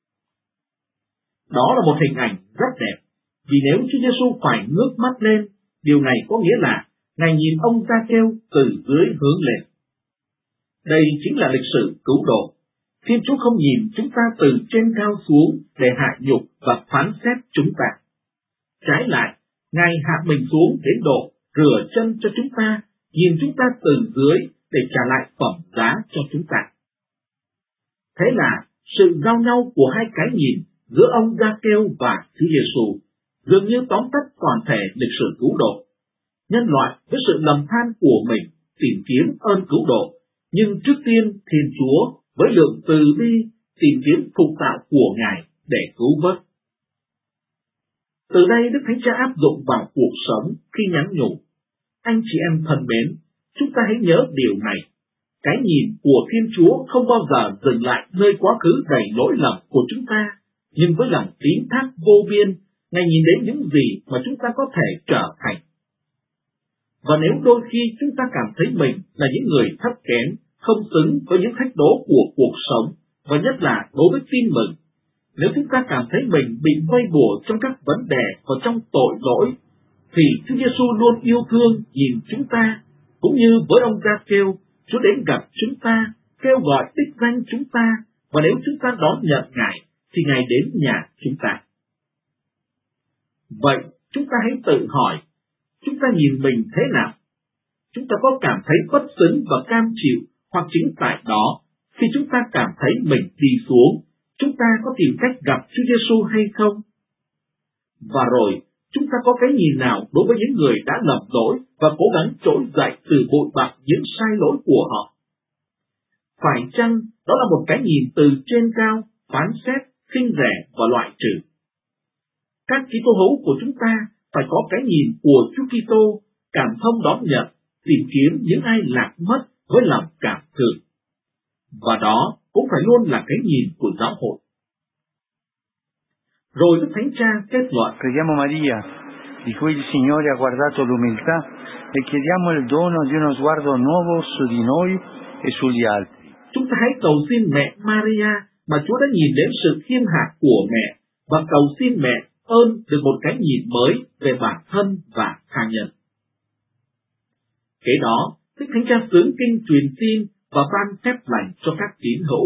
Đó là một hình ảnh rất đẹp, vì nếu Chúa Giêsu phải ngước mắt lên, điều này có nghĩa là Ngài nhìn ông Giacchêu từ dưới hướng lên. Đây chính là lịch sử cứu độ. Thiên Chúa không nhìn chúng ta từ trên cao xuống để hạ nhục và phán xét chúng ta. Trái lại, Ngài hạ mình xuống đến độ rửa chân cho chúng ta, nhìn chúng ta từ dưới để trả lại phẩm giá cho chúng ta. Thế là sự giao nhau của hai cái nhìn giữa ông Giacchêu và Chúa Giêsu dường như tóm tắt toàn thể lịch sử cứu độ. Nhân loại với sự lầm than của mình tìm kiếm ơn cứu độ, nhưng trước tiên Thiên Chúa với lượng từ bi tìm kiếm phục tạo của Ngài để cứu vớt. Từ đây Đức Thánh Cha áp dụng vào cuộc sống khi nhắn nhủ: anh chị em thân mến, chúng ta hãy nhớ điều này. Cái nhìn của Thiên Chúa không bao giờ dừng lại nơi quá khứ đầy lỗi lầm của chúng ta, nhưng với lòng tín thác vô biên, Ngài nhìn đến những gì mà chúng ta có thể trở thành. Và nếu đôi khi chúng ta cảm thấy mình là những người thấp kém, không xứng với những thách đố của cuộc sống, và nhất là đối với tin mừng, nếu chúng ta cảm thấy mình bị vây bùa trong các vấn đề và trong tội lỗi, thì Chúa Giêsu luôn yêu thương nhìn chúng ta, cũng như với ông Gia-kêu, Chúa đến gặp chúng ta, kêu gọi đích danh chúng ta, và nếu chúng ta đón nhận Ngài, thì Ngài đến nhà chúng ta. Vậy, chúng ta hãy tự hỏi, chúng ta nhìn mình thế nào? Chúng ta có cảm thấy bất xứng và cam chịu, hoặc chính tại đó, khi chúng ta cảm thấy mình đi xuống, chúng ta có tìm cách gặp Chúa Giêsu hay không? Và rồi, chúng ta có cái nhìn nào đối với những người đã lầm lỗi và cố gắng trỗi dậy từ bụi bặm những sai lỗi của họ? Phải chăng đó là một cái nhìn từ trên cao, phán xét, khinh rẻ và loại trừ? Các Kitô hữu của chúng ta phải có cái nhìn của Chúa Kitô, cảm thông đón nhận, tìm kiếm những ai lạc mất với lòng cảm thương. Và đó cũng phải luôn là cái nhìn của giáo hội. Rồi Đức Thánh Cha kết luận: Preghiamo Maria, di cui il Signore ha guardato l'umiltà, e chiediamo il dono di uno sguardo nuovo su di noi e sugli altri. Chúng ta hãy cầu xin mẹ Maria mà Chúa đã nhìn đến sự khiêm hạ của mẹ, và cầu xin mẹ ơn được một cái nhìn mới về bản thân và tha nhân. Kế đó, Đức Thánh Cha xướng kinh truyền tin và ban phép lành cho các tín hữu.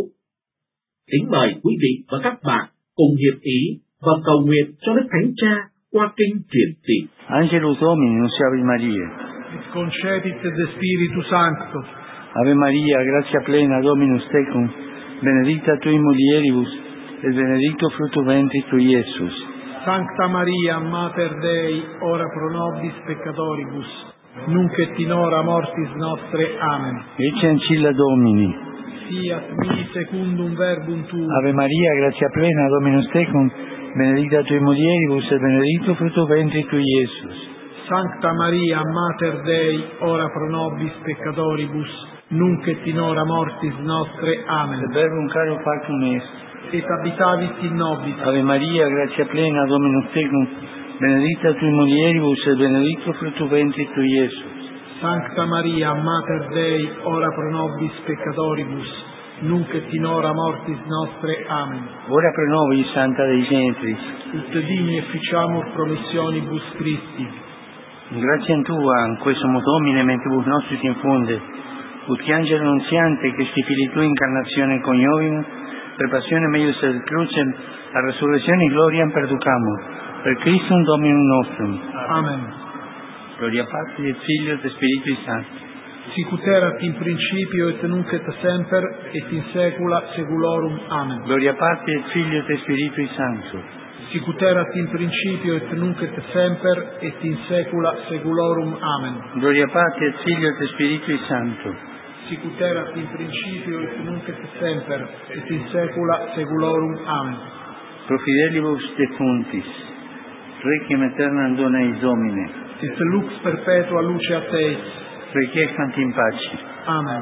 Kính mời quý vị và các bạn cùng hiệp ý và cầu nguyện cho Đức Thánh Cha qua kinh truyền tin. Angelus Domini, nunciavit Mariae. Et concepit de Spiritu Sancto. Ave Maria, gratia plena, Dominus tecum, benedicta tui mulieribus, et benedictus fructus ventris tui, Iesus. Sancta Maria, Mater Dei, ora pro nobis peccatoribus, nunc et in hora mortis nostre. Amen. Ecce ancilla Domini. Fiat mi secundum verbum tuum. Ave Maria, gratia plena, Dominus tecum, benedicta tui mulieribus, et benedictus fructus ventris tui, Iesus. Sancta Maria, Mater Dei, ora pro nobis peccatoribus, nunc et in hora mortis nostre. Amen. Et verbum caro factum est. Et habitavit in nobis. Ave Maria, gratia plena, Dominus tecum, benedicta tui mulieribus, et benedictus fructus ventris tui, Iesus. Sancta Maria, Mater Dei, ora pro nobis peccatoribus, nunc et in hora mortis nostre. Amen. Ora pro nobis, Santa Dei Gentris. Ut digni efficiamur promissionibus Christi. Grazie a Tua, in questo Domine, mentibus nostris infunde, ut che angelo annunziante, che stipili Tua incarnazione coniovimus, per passione meius et crucem, a resurrezione gloriam perducamur, per Christum Dominum nostrum. Amen. Gloria Patri et Filio et Spiritui Sancti. Sic ut erat in principio et nunc et semper et in saecula saeculorum. Amen. Gloria Patri et Filio et Spiritui Sancto. Sic ut erat in principio et nunc et semper et in saecula saeculorum. Amen. Gloria Patri et Filio et Spiritui Sancto. Sic ut erat in principio et nunc et semper et in saecula saeculorum. Amen. Pro fidelibus defuntis, requiem aeternam dona eis Domine. Et lux perpetua luce a Teis. Requiescant in pace. Amen.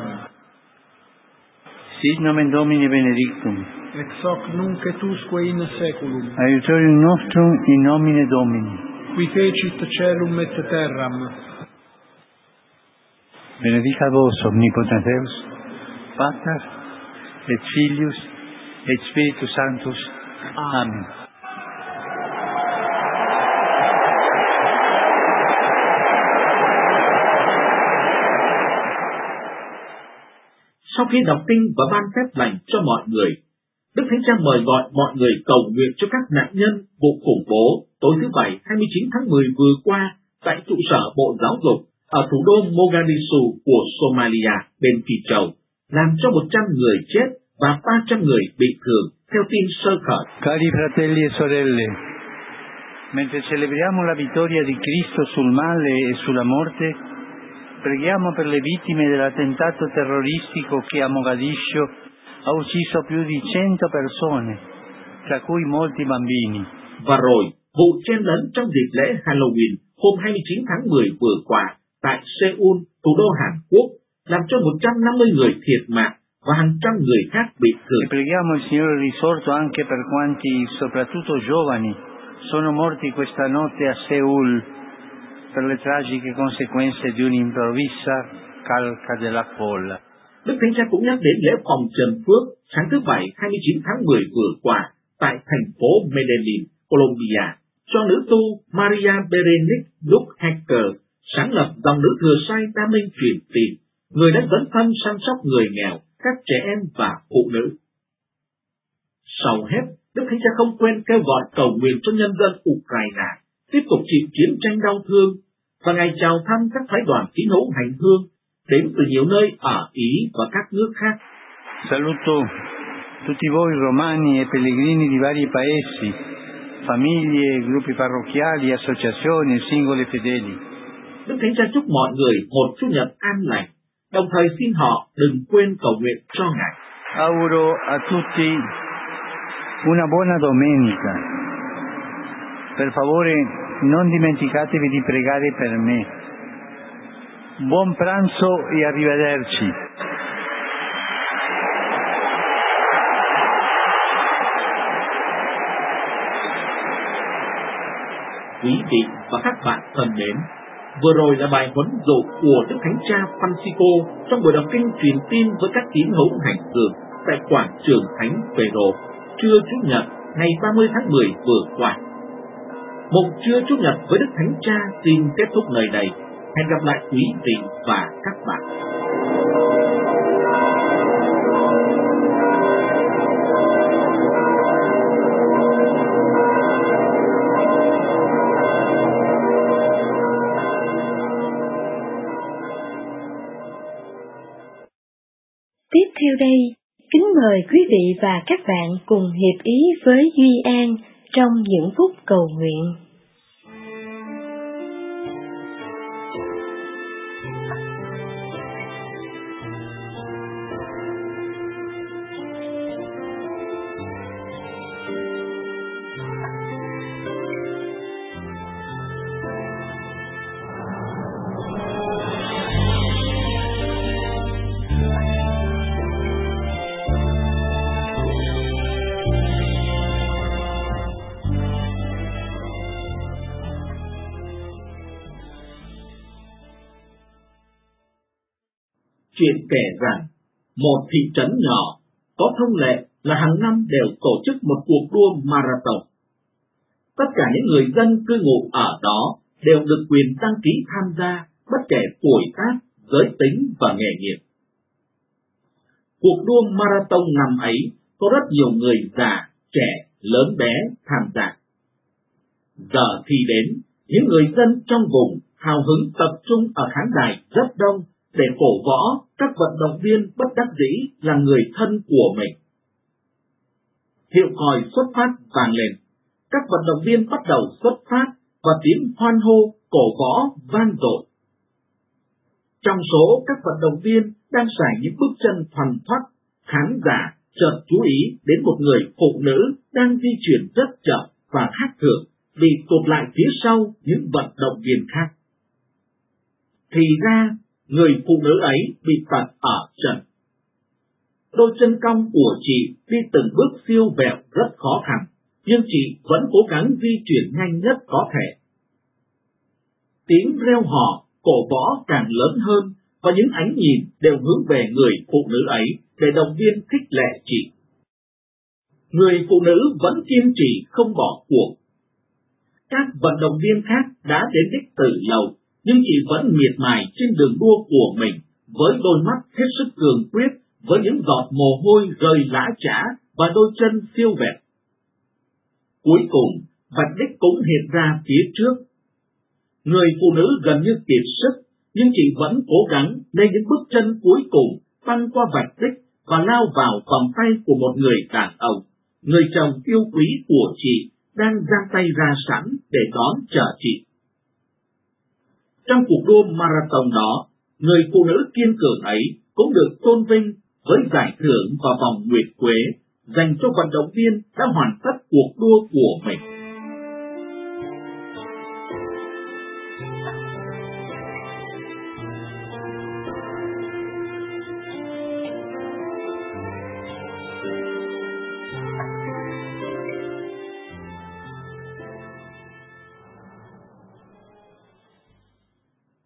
Sit nomen Domini benedictum. Ex hoc nunc et usque in saeculum. Aiutorium nostrum in nomine Domini. Qui fecit caelum et terram. Benedicat vos omnipotens Deus, Pater et Filius et Spiritus Sanctus. Amen. Sau khi đọc kinh và ban phép lành cho mọi người, Đức Thánh Cha mời gọi mọi người cầu nguyện cho các nạn nhân vụ khủng bố tối thứ Bảy hai mươi chín tháng mười vừa qua tại trụ sở Bộ Giáo dục ở thủ đô Mogadishu của Somalia bên Phi Châu, làm cho một trăm người chết và ba trăm người bị thương, theo tin sơ khởi. Cari fratelli e sorelle, mentre celebriamo la vittoria di Cristo sul male e sulla morte, preghiamo per le vittime dell'attentato terroristico che a Mogadiscio ha ucciso più di cento persone, tra cui molti bambini. Và rồi, Vụ chen lấn trong dịp lễ Halloween hôm hai mươi chín tháng mười vừa qua tại Seoul, thủ đô Hàn Quốc, làm cho một trăm năm mươi người thiệt mạng và hàng trăm người khác bị thương. Preghiamo il Signore risorto anche per quanti, soprattutto giovani, sono morti questa notte a Seoul per le tragiche conseguenze di un'improvvisa calca della folla. Đức Thánh Cha cũng nhắc đến lễ phòng trần phước sáng thứ Bảy hai mươi chín tháng mười vừa qua tại thành phố Medellin, Colombia, cho nữ tu Maria Berenice Duque-Hecker, sáng lập dòng nữ thừa sai đam mê truyền tin, người đã dấn thân chăm sóc người nghèo, các trẻ em và phụ nữ. Sau hết, Đức Thánh Cha không quên kêu gọi cầu nguyện cho nhân dân Ukraine tiếp tục chịu chiến tranh đau thương, và Ngài chào thăm các phái đoàn tín hữu hành hương đến từ nhiều nơi ở Ý và các nước khác. Saluto tutti voi romani e pellegrini di vari paesi, famiglie, gruppi parrocchiali, associazioni e singoli fedeli. Đức Thánh Cha chúc mọi người một Chủ nhật an lành, đồng thời xin họ đừng quên cầu nguyện cho Ngài. Auguro a tutti una buona domenica. Per favore non dimenticatevi di pregare per me. Buon pranzo e arrivederci. Quý vị và các bạn thân mến, vừa rồi là bài huấn dụ của Đức Thánh Cha Francisco trong buổi đọc kinh truyền tin với các tín hữu hành hương tại quảng trường Thánh Phêrô trưa Chủ nhật ngày ba mươi tháng mười vừa qua. Một trưa Chủ nhật với Đức Thánh Cha xin kết thúc nơi đây. Hẹn gặp lại quý vị và các bạn. Tiếp theo đây, kính mời quý vị và các bạn cùng hiệp ý với Duy An trong những phút cầu nguyện. Chuyện kể rằng, một thị trấn nhỏ có thông lệ là hàng năm đều tổ chức một cuộc đua marathon. Tất cả những người dân cư ngụ ở đó đều được quyền đăng ký tham gia, bất kể tuổi tác, giới tính và nghề nghiệp. Cuộc đua marathon năm ấy có rất nhiều người già, trẻ, lớn bé tham gia. Giờ thì đến, những người dân trong vùng hào hứng tập trung ở khán đài rất đông để cổ võ các vận động viên bất đắc dĩ là người thân của mình. Hiệu còi xuất phát vang lên, các vận động viên bắt đầu xuất phát và tiếng hoan hô, cổ võ vang dội. Trong số các vận động viên đang sải những bước chân thoăn thoắt, khán giả chợt chú ý đến một người phụ nữ đang di chuyển rất chậm và khác thường, bị tụt lại phía sau những vận động viên khác. Thì ra, người phụ nữ ấy bị tật ở chân. Đôi chân cong của chị đi từng bước siêu vẹo rất khó khăn, nhưng chị vẫn cố gắng di chuyển nhanh nhất có thể. Tiếng reo hò, cổ võ càng lớn hơn, và những ánh nhìn đều hướng về người phụ nữ ấy để động viên khích lệ chị. Người phụ nữ vẫn kiên trì không bỏ cuộc. Các vận động viên khác đã đến đích từ lâu, nhưng chị vẫn miệt mài trên đường đua của mình, với đôi mắt hết sức cường quyết, với những giọt mồ hôi rơi lã chã và đôi chân siêu vẹo. Cuối cùng, vạch đích cũng hiện ra phía trước. Người phụ nữ gần như kiệt sức, nhưng chị vẫn cố gắng lên những bước chân cuối cùng, băng qua vạch đích và lao vào vòng tay của một người đàn ông, người chồng yêu quý của chị, đang giang tay ra sẵn để đón chờ chị. Trong cuộc đua marathon đó, người phụ nữ kiên cường ấy cũng được tôn vinh với giải thưởng và vòng nguyệt quế dành cho vận động viên đã hoàn tất cuộc đua của mình.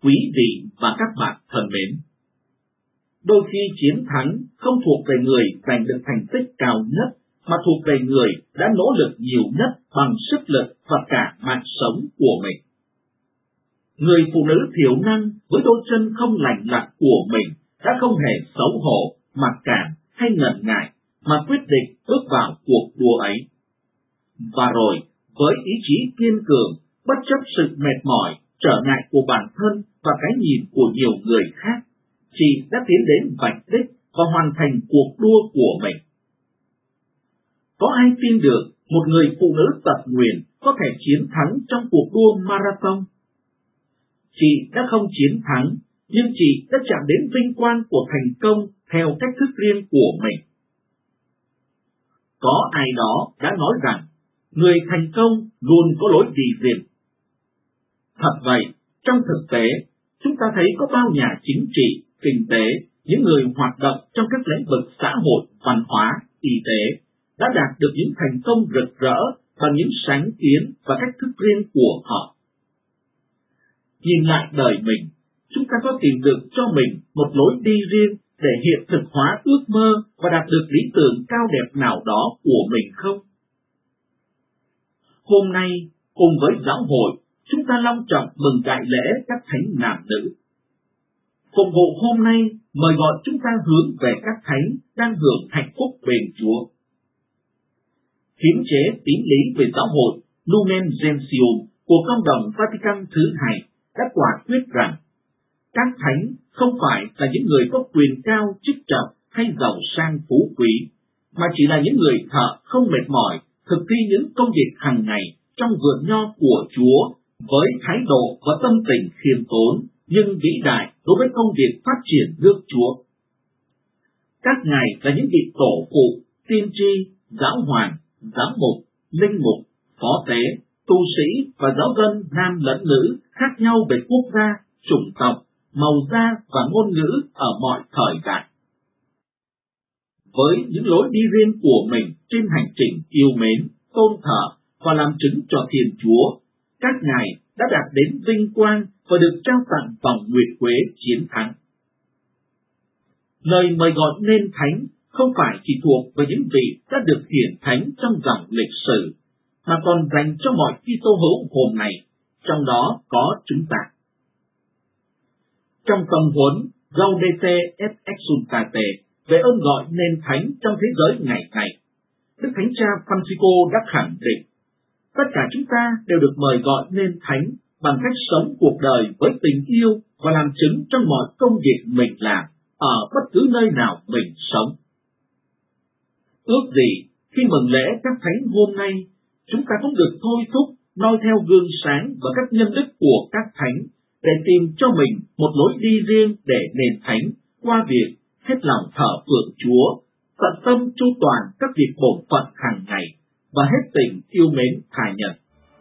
quý vị và các bạn thân mến, đôi khi chiến thắng không thuộc về người giành được thành tích cao nhất, mà thuộc về người đã nỗ lực nhiều nhất bằng sức lực và cả mạng sống của mình. Người phụ nữ thiểu năng với đôi chân không lành lặn của mình đã không hề xấu hổ, mặc cảm hay ngần ngại, mà quyết định bước vào cuộc đua ấy. Và rồi, với ý chí kiên cường, bất chấp sự mệt mỏi, trở ngại của bản thân và cái nhìn của nhiều người khác, chị đã tiến đến vạch đích và hoàn thành cuộc đua của mình. Có ai tin được một người phụ nữ tật nguyền có thể chiến thắng trong cuộc đua marathon? Chị đã không chiến thắng, nhưng chị đã chạm đến vinh quang của thành công theo cách thức riêng của mình. Có ai đó đã nói rằng, người thành công luôn có lối đi riêng. Thật vậy, trong thực tế, chúng ta thấy có bao nhà chính trị, kinh tế, những người hoạt động trong các lĩnh vực xã hội, văn hóa, y tế, đã đạt được những thành công rực rỡ bằng những sáng kiến và cách thức riêng của họ. Nhìn lại đời mình, chúng ta có tìm được cho mình một lối đi riêng để hiện thực hóa ước mơ và đạt được lý tưởng cao đẹp nào đó của mình không? Hôm nay, cùng với giáo hội, chúng ta long trọng mừng đại lễ các thánh nam nữ. Phục vụ hôm nay mời gọi chúng ta hướng về các thánh đang hưởng hạnh phúc bên Chúa. Hiến chế tín lý về giáo hội Lumen Gentium của Công đồng Vatican thứ hai đã quả quyết rằng các thánh không phải là những người có quyền cao chức trọng hay giàu sang phú quý, mà chỉ là những người thợ không mệt mỏi thực thi những công việc hàng ngày trong vườn nho của Chúa với thái độ và tâm tình khiêm tốn nhưng vĩ đại đối với công việc phát triển nước Chúa. Các ngài là những vị tổ phụ, tiên tri, giáo hoàng, giám mục, linh mục, phó tế, tu sĩ và giáo dân nam lẫn nữ khác nhau về quốc gia, chủng tộc, màu da và ngôn ngữ ở mọi thời đại. Với những lối đi riêng của mình trên hành trình yêu mến, tôn thờ và làm chứng cho Thiên Chúa, các ngài đã đạt đến vinh quang và được trao tặng vòng nguyệt quế chiến thắng. Lời mời gọi nên thánh không phải chỉ thuộc về những vị đã được hiển thánh trong dòng lịch sử, mà còn dành cho mọi Kitô hữu hôm nay, trong đó có chúng ta. Trong tâm huấn Gaudete et Exsultate về ơn gọi nên thánh trong thế giới ngày này, Đức Thánh Cha Francisco đã khẳng định, tất cả chúng ta đều được mời gọi nên thánh bằng cách sống cuộc đời với tình yêu và làm chứng trong mọi công việc mình làm, ở bất cứ nơi nào mình sống. Ước gì khi mừng lễ các thánh hôm nay, chúng ta cũng được thôi thúc noi theo gương sáng và các nhân đức của các thánh để tìm cho mình một lối đi riêng để nền thánh qua việc hết lòng thờ phượng Chúa, tận tâm chu toàn các việc bổn phận hàng ngày và hết tình yêu mến tha nhân.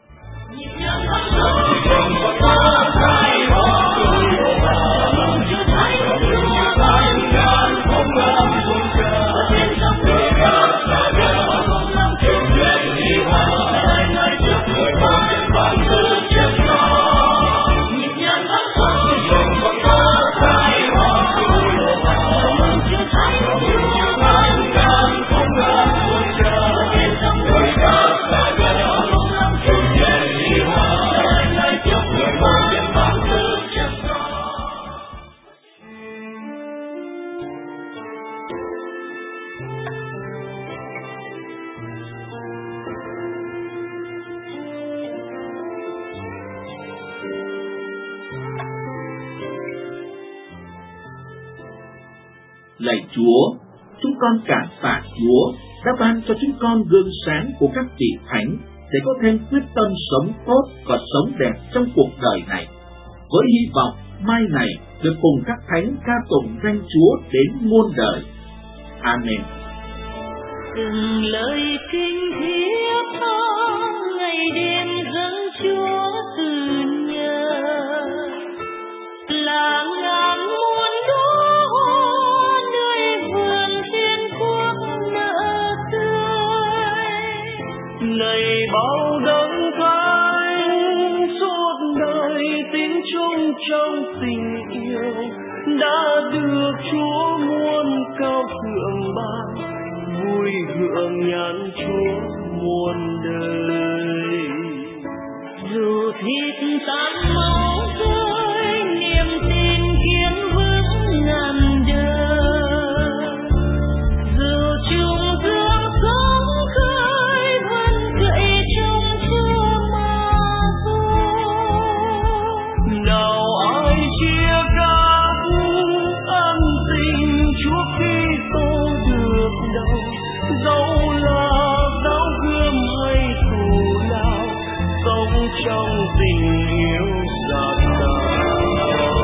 Lạy Chúa, chúng con cảm tạ Chúa đã ban cho chúng con gương sáng của các vị thánh để có thêm quyết tâm sống tốt và sống đẹp trong cuộc đời này, với hy vọng mai này được cùng các thánh ca tụng danh Chúa đến muôn đời. Amen. Từng lời kinh thiết tha ngày đêm dâng Chúa từ nhờ là ngàn muôn đóa hoa nơi vườn thiên quốc nở tươi, này bao đấng thánh suốt đời tiếng chung trong đã được Chúa muôn cao thượng ban, vui hưởng nhàn Chúa muôn đời. Dù thịt tan máu rơi, niềm tin kiên vững ngàn đời. Dù chung dương sóng khơi, vẫn cậy trong Chúa mà thôi. Nào ai chia cắt ân tình Chúa Kitô được đâu, dẫu là giáo gươm hay thù lao, sống trong tình yêu giạt rào.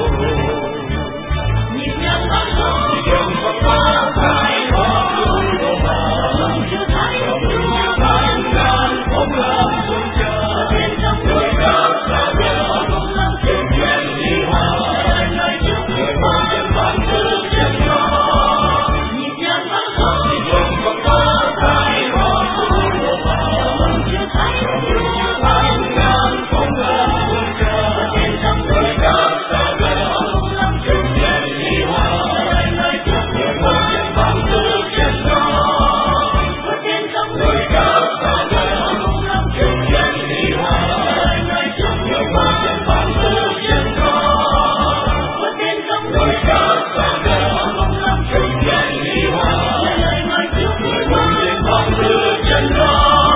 Nhịp nhàng băng gió trong con ta khai hoa hương đổ vào, chưa thấy Chúa ban ngàn ôm ấp xuân chờ bên trong đôi cao xa vời, cùng lắm chuyện chuyện đi hoa đời nơi trước người hoa chân vàng cứ chân gió. Nhịp nhàng băng gió trong con ta khai hoa hương đổ vào, chưa thấy Chúa ban ngàn ôm ấp xuân chờ bên trong đôi cao xa vời, cùng lắm chuyện chuyện đi hoa đời nơi trước người hoa chân vàng cứ chân gió. Bên trong đôi cao xa vời, cùng lắm chuyện chuyện đi hoa đời nơi trước người hoa chân vàng cứ chân gió. Bên trong đôi cao xa vời, cùng lắm chuyện chuyện đi hoa đời nơi trước người hoa chân vàng cứ chân gió.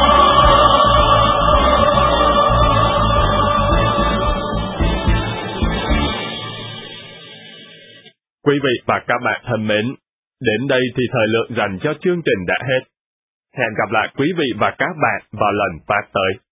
Quý vị và các bạn thân mến, đến đây thì thời lượng dành cho chương trình đã hết. Hẹn gặp lại quý vị và các bạn vào lần phát tới.